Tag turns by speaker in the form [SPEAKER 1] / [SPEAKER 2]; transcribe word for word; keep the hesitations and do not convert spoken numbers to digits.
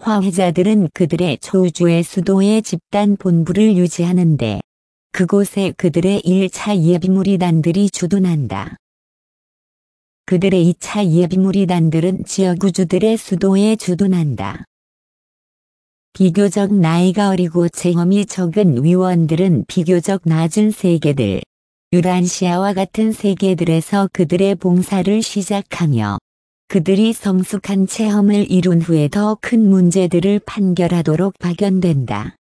[SPEAKER 1] 화해자들은 그들의 초주의 수도에 집단 본부를 유지하는데 그곳에 그들의 일 차 예비무리단들이 주둔한다. 그들의 이 차 예비무리단들은 지역구주들의 수도에 주둔한다. 비교적 나이가 어리고 체험이 적은 위원들은 비교적 낮은 세계들, 유란시아와 같은 세계들에서 그들의 봉사를 시작하며 그들이 성숙한 체험을 이룬 후에 더 큰 문제들을 판결하도록 파견된다.